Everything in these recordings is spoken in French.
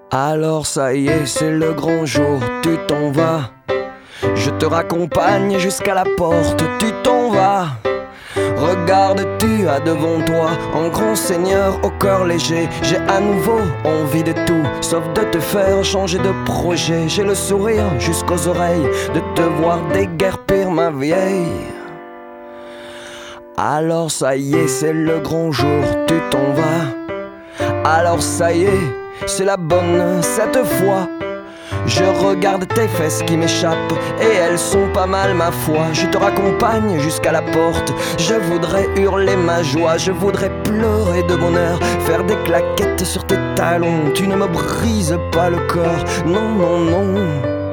Alors ça y est, c'est le grand jour, tu t'en vas. Je te raccompagne jusqu'à la porte, tu t'en vas. Regarde, tu as devant toi un grand seigneur au cœur léger. J'ai à nouveau envie de tout, sauf de te faire changer de projet. J'ai le sourire jusqu'aux oreilles de te voir déguerpir ma vieille. Alors ça y est, c'est le grand jour, tu t'en vas. Alors ça y est, c'est la bonne cette fois. Je regarde tes fesses qui m'échappent et elles sont pas mal ma foi. Je te raccompagne jusqu'à la porte. Je voudrais hurler ma joie, je voudrais pleurer de bonheur, faire des claquettes sur tes talons. Tu ne me brises pas le corps, non, non, non.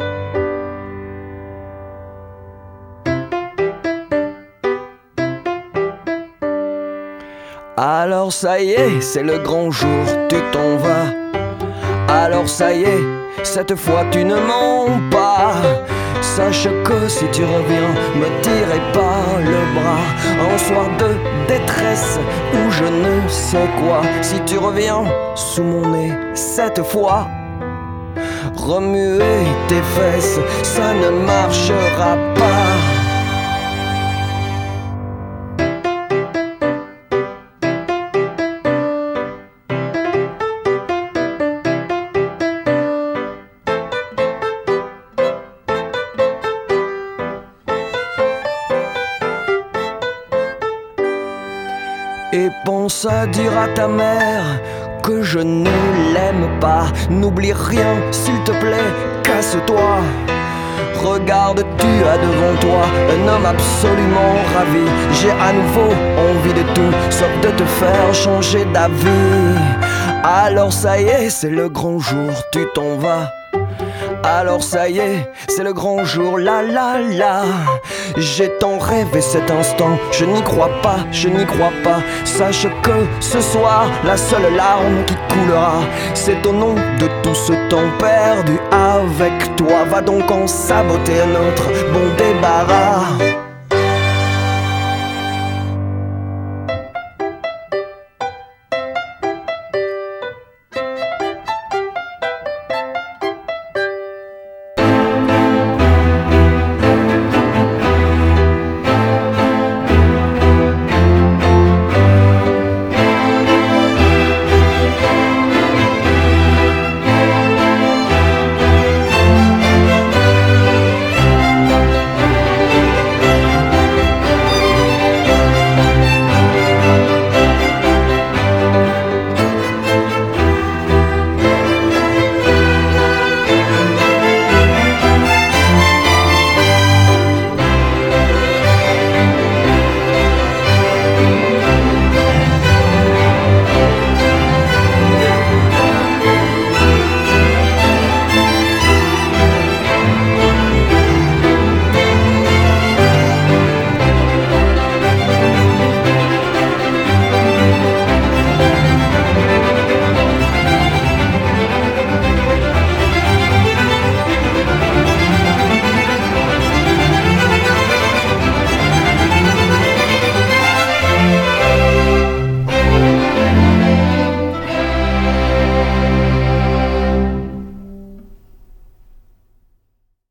Alors ça y est, c'est le grand jour, tu t'en vas. Alors ça y est, cette fois tu ne mens pas. Sache que si tu reviens, me tirez pas le bras. Un soir de détresse ou je ne sais quoi. Si tu reviens sous mon nez cette fois, remuer tes fesses, ça ne marchera pas. Et pense à dire à ta mère que je ne l'aime pas. N'oublie rien, s'il te plaît, casse-toi. Regarde, tu as devant toi un homme absolument ravi. J'ai à nouveau envie de tout, sauf de te faire changer d'avis. Alors ça y est, c'est le grand jour, tu t'en vas. Alors ça y est, c'est le grand jour, la la la. J'ai tant rêvé cet instant, je n'y crois pas, je n'y crois pas. Sache que ce soir, la seule larme qui coulera, c'est au nom de tout ce temps perdu avec toi. Va donc en saboter notre bon débarras.